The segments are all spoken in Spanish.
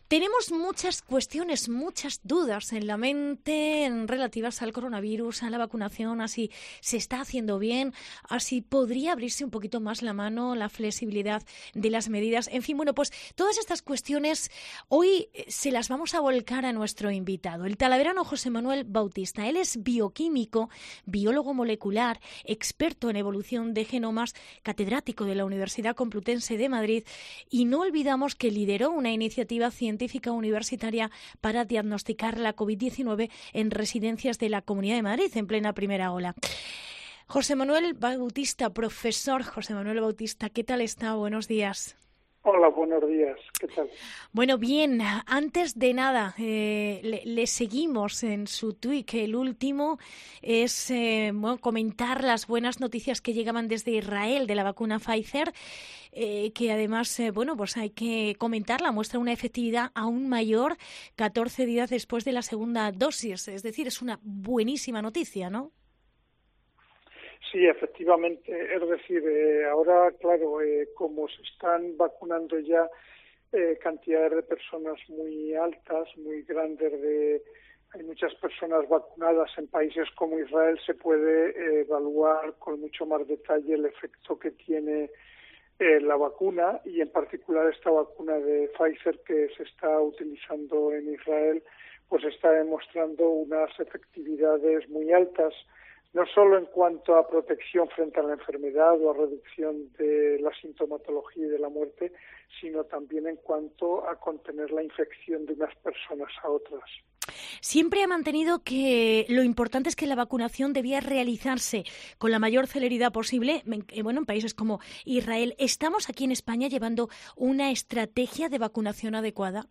Tenemos muchas cuestiones, muchas dudas en la mente relativas al coronavirus, a la vacunación, a si se está haciendo bien, a si podría abrirse un poquito más la mano, la flexibilidad de las medidas. En fin, bueno, pues todas estas cuestiones hoy se las vamos a volcar a nuestro invitado, el talaverano José Manuel Bautista. Él es bioquímico, biólogo molecular, experto en evolución de genomas, catedrático de la Universidad Complutense de Madrid, y no olvidamos que lideró una iniciativa científica universitaria para diagnosticar la COVID-19 en residencias de la Comunidad de Madrid en plena primera ola. José Manuel Bautista, profesor José Manuel Bautista, ¿qué tal está? Buenos días. Hola, buenos días. ¿Qué tal? Bueno, bien, antes de nada, le seguimos en su tuit, que el último es comentar las buenas noticias que llegaban desde Israel de la vacuna Pfizer, que además, pues hay que comentarla, muestra una efectividad aún mayor 14 días después de la segunda dosis. Es decir, es una buenísima noticia, ¿no? Sí, efectivamente. Es decir, ahora, claro, como se están vacunando ya cantidades de personas muy altas, muy grandes, hay muchas personas vacunadas en países como Israel, se puede evaluar con mucho más detalle el efecto que tiene la vacuna, y en particular esta vacuna de Pfizer que se está utilizando en Israel, pues está demostrando unas efectividades muy altas, no solo en cuanto a protección frente a la enfermedad o a reducción de la sintomatología y de la muerte, sino también en cuanto a contener la infección de unas personas a otras. Siempre ha mantenido que lo importante es que la vacunación debía realizarse con la mayor celeridad posible. En países como Israel, ¿estamos aquí en España llevando una estrategia de vacunación adecuada?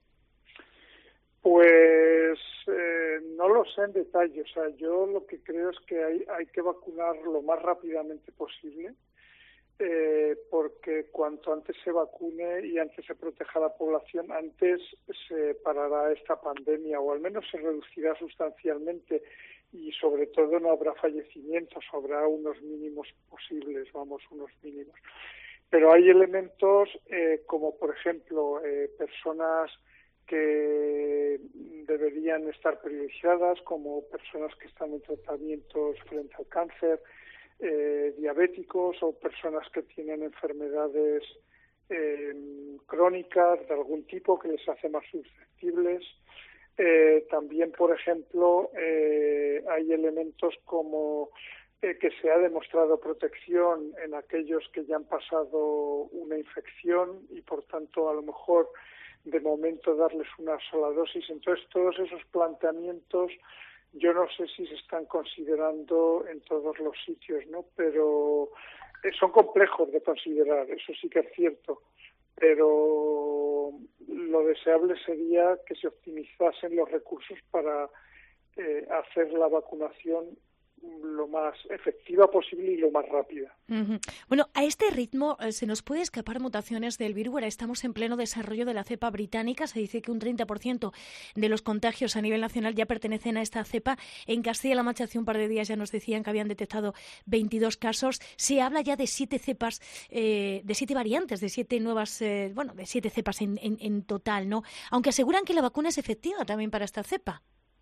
Pues no lo sé en detalle. O sea, yo lo que creo es que hay que vacunar lo más rápidamente posible, porque cuanto antes se vacune y antes se proteja a la población, antes se parará esta pandemia, o al menos se reducirá sustancialmente, y sobre todo no habrá fallecimientos, habrá unos mínimos posibles, unos mínimos. Pero hay elementos como, por ejemplo, personas que deberían estar priorizadas, como personas que están en tratamientos frente al cáncer, diabéticos, o personas que tienen enfermedades crónicas de algún tipo que les hace más susceptibles. También, por ejemplo, hay elementos como que se ha demostrado protección en aquellos que ya han pasado una infección y, por tanto, a lo mejor de momento darles una sola dosis. Entonces, todos esos planteamientos yo no sé si se están considerando en todos los sitios, ¿no? Pero son complejos de considerar, eso sí que es cierto, pero lo deseable sería que se optimizasen los recursos para hacer la vacunación lo más efectiva posible y lo más rápida. Uh-huh. Bueno, a este ritmo se nos puede escapar mutaciones del virus. Ahora estamos en pleno desarrollo de la cepa británica. Se dice que un 30% de los contagios a nivel nacional ya pertenecen a esta cepa. En Castilla-La Mancha hace un par de días ya nos decían que habían detectado 22 casos. Se habla ya de 7 cepas, de 7 variantes, de 7 nuevas, de 7 cepas en total, ¿no? Aunque aseguran que la vacuna es efectiva también para esta cepa.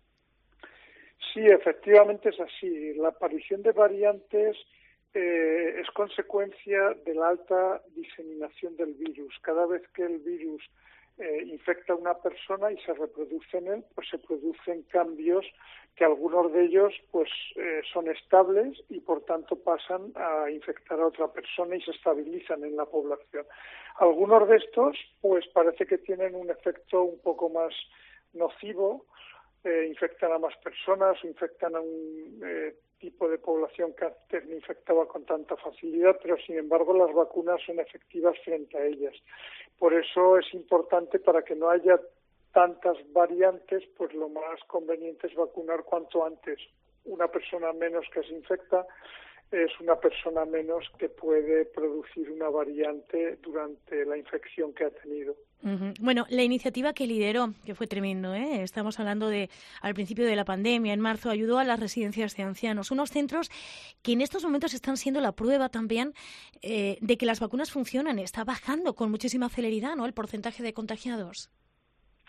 Sí, efectivamente es así. La aparición de variantes es consecuencia de la alta diseminación del virus. Cada vez que el virus infecta a una persona y se reproduce en él, pues se producen cambios que algunos de ellos pues son estables y por tanto pasan a infectar a otra persona y se estabilizan en la población. Algunos de estos pues parece que tienen un efecto un poco más nocivo, infectan a más personas o infectan a un tipo de población que antes no infectaba con tanta facilidad, pero sin embargo las vacunas son efectivas frente a ellas. Por eso es importante, para que no haya tantas variantes, pues lo más conveniente es vacunar cuanto antes. Una persona menos que se infecta es una persona menos que puede producir una variante durante la infección que ha tenido. Uh-huh. Bueno, la iniciativa que lideró, que fue tremendo, estamos hablando de al principio de la pandemia, en marzo, ayudó a las residencias de ancianos, unos centros que en estos momentos están siendo la prueba también de que las vacunas funcionan. Está bajando con muchísima celeridad, ¿no?, el porcentaje de contagiados.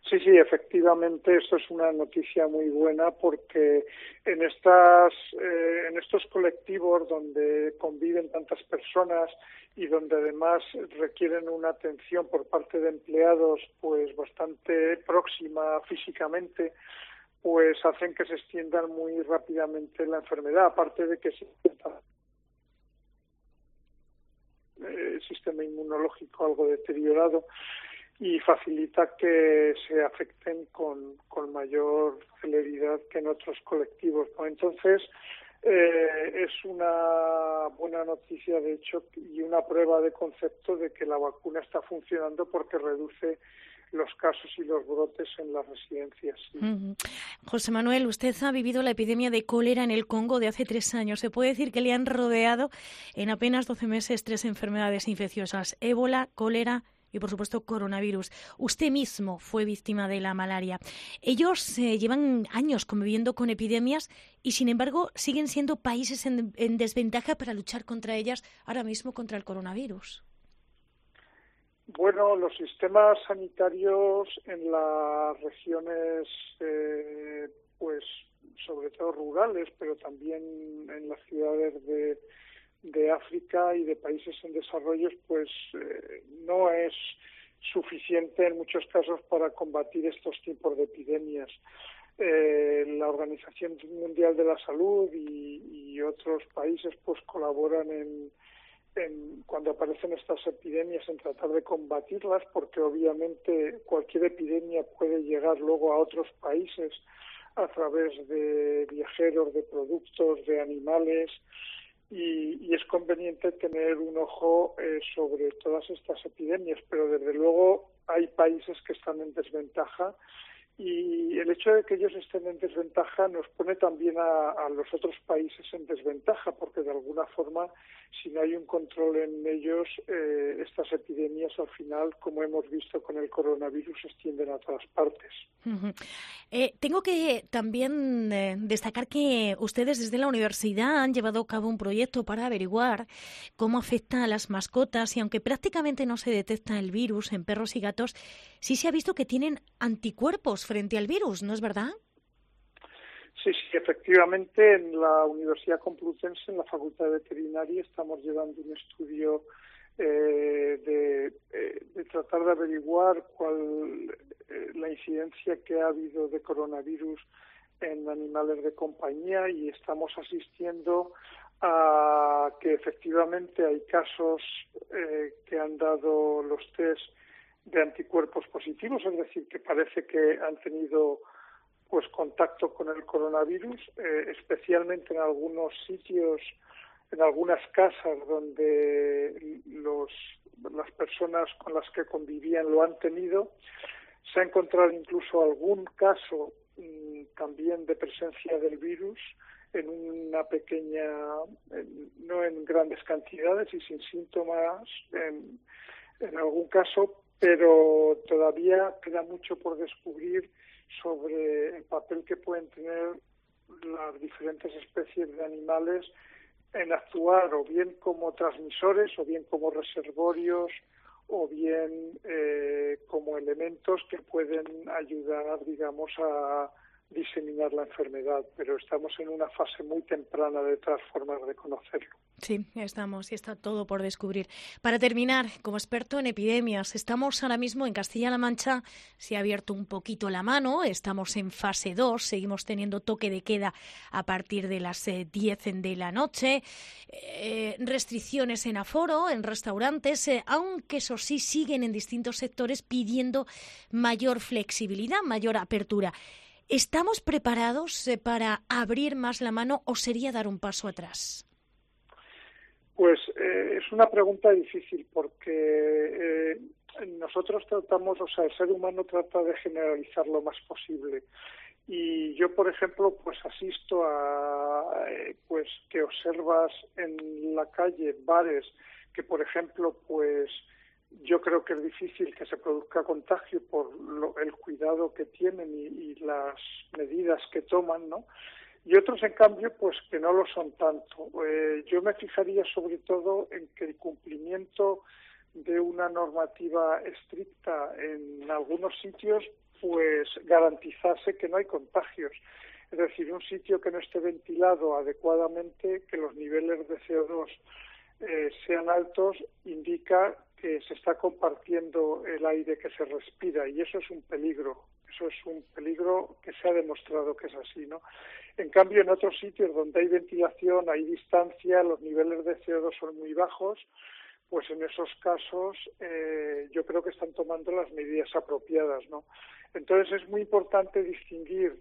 Sí, sí, efectivamente, esto es una noticia muy buena porque en estos colectivos donde conviven tantas personas y donde además requieren una atención por parte de empleados pues bastante próxima físicamente, pues hacen que se extienda muy rápidamente la enfermedad, aparte de que el sistema inmunológico algo deteriorado y facilita que se afecten con mayor celeridad que en otros colectivos, ¿no? Entonces, es una buena noticia, de hecho, y una prueba de concepto de que la vacuna está funcionando porque reduce los casos y los brotes en las residencias. Sí. José Manuel, usted ha vivido la epidemia de cólera en el Congo de hace 3 años. Se puede decir que le han rodeado en apenas 12 meses 3 enfermedades infecciosas: ébola, cólera y, por supuesto, coronavirus. Usted mismo fue víctima de la malaria. Ellos llevan años conviviendo con epidemias y, sin embargo, siguen siendo países en desventaja para luchar contra ellas, ahora mismo contra el coronavirus. Bueno, los sistemas sanitarios en las regiones, pues sobre todo rurales, pero también en las ciudades de África y de países en desarrollo, pues no es suficiente en muchos casos para combatir estos tipos de epidemias. La Organización Mundial de la Salud y otros países pues colaboran en cuando aparecen estas epidemias en tratar de combatirlas, porque obviamente cualquier epidemia puede llegar luego a otros países a través de viajeros, de productos, de animales, y es conveniente tener un ojo sobre todas estas epidemias, pero desde luego hay países que están en desventaja. Y el hecho de que ellos estén en desventaja nos pone también a los otros países en desventaja, porque de alguna forma, si no hay un control en ellos, estas epidemias al final, como hemos visto con el coronavirus, se extienden a todas partes. Tengo que también destacar que ustedes desde la universidad han llevado a cabo un proyecto para averiguar cómo afecta a las mascotas, y aunque prácticamente no se detecta el virus en perros y gatos, sí se ha visto que tienen anticuerpos frente al virus, ¿no es verdad? Sí, efectivamente, en la Universidad Complutense, en la Facultad de Veterinaria, estamos llevando un estudio de tratar de averiguar cuál la incidencia que ha habido de coronavirus en animales de compañía, y estamos asistiendo a que efectivamente hay casos que han dado los test de anticuerpos positivos, es decir, que parece que han tenido pues contacto con el coronavirus, especialmente en algunos sitios, en algunas casas donde las personas con las que convivían lo han tenido. Se ha encontrado incluso algún caso también de presencia del virus en una pequeña, no en grandes cantidades y sin síntomas en algún caso, pero todavía queda mucho por descubrir sobre el papel que pueden tener las diferentes especies de animales en actuar o bien como transmisores o bien como reservorios o bien como elementos que pueden ayudar, digamos, a diseminar la enfermedad, pero estamos en una fase muy temprana de todas formas de conocerlo. Sí, estamos y está todo por descubrir. Para terminar, como experto en epidemias, estamos ahora mismo en Castilla-La Mancha, se ha abierto un poquito la mano, estamos en fase 2, seguimos teniendo toque de queda a partir de las 10 de la noche, restricciones en aforo, en restaurantes, aunque eso sí siguen en distintos sectores pidiendo mayor flexibilidad, mayor apertura. ¿Estamos preparados para abrir más la mano o sería dar un paso atrás? Pues es una pregunta difícil porque nosotros tratamos, o sea, el ser humano trata de generalizar lo más posible. Y yo, por ejemplo, pues asisto a pues que observas en la calle bares que, por ejemplo, pues yo creo que es difícil que se produzca contagio por el cuidado que tienen y las medidas que toman, ¿no? Y otros, en cambio, pues que no lo son tanto. Yo me fijaría sobre todo en que el cumplimiento de una normativa estricta en algunos sitios, pues garantizase que no hay contagios. Es decir, un sitio que no esté ventilado adecuadamente, que los niveles de CO2 sean altos, indica que se está compartiendo el aire que se respira, y eso es un peligro. Eso es un peligro que se ha demostrado que es así, ¿no? En cambio, en otros sitios donde hay ventilación, hay distancia, los niveles de CO2 son muy bajos, pues en esos casos yo creo que están tomando las medidas apropiadas, ¿no? Entonces es muy importante distinguir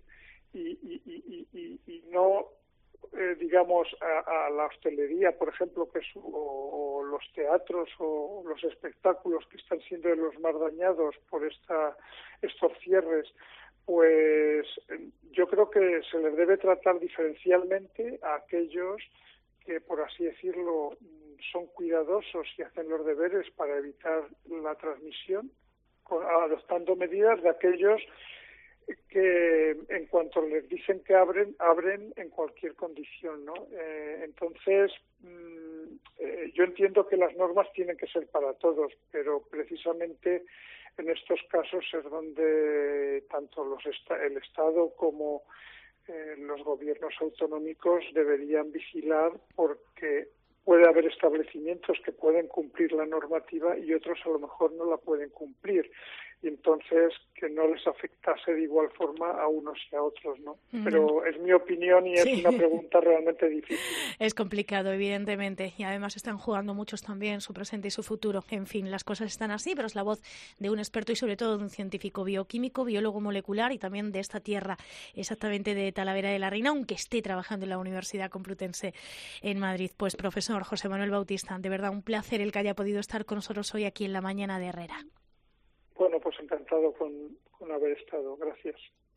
y no, digamos, a la hostelería, por ejemplo, o los teatros o los espectáculos que están siendo de los más dañados por estos cierres, pues yo creo que se les debe tratar diferencialmente a aquellos que, por así decirlo, son cuidadosos y hacen los deberes para evitar la transmisión, adoptando medidas de aquellos que en cuanto les dicen que abren en cualquier condición, ¿no? Entonces, yo entiendo que las normas tienen que ser para todos, pero precisamente en estos casos es donde tanto el Estado como los gobiernos autonómicos deberían vigilar, porque puede haber establecimientos que pueden cumplir la normativa y otros a lo mejor no la pueden cumplir, y entonces que no les afectase de igual forma a unos y a otros, ¿no? Pero es mi opinión y es una pregunta realmente difícil. Es complicado, evidentemente, y además están jugando muchos también su presente y su futuro. En fin, las cosas están así, pero es la voz de un experto y sobre todo de un científico bioquímico, biólogo molecular y también de esta tierra, exactamente de Talavera de la Reina, aunque esté trabajando en la Universidad Complutense en Madrid. Pues profesor José Manuel Bautista, de verdad un placer el que haya podido estar con nosotros hoy aquí en La Mañana de Herrera. Bueno, pues encantado con haber estado. Gracias.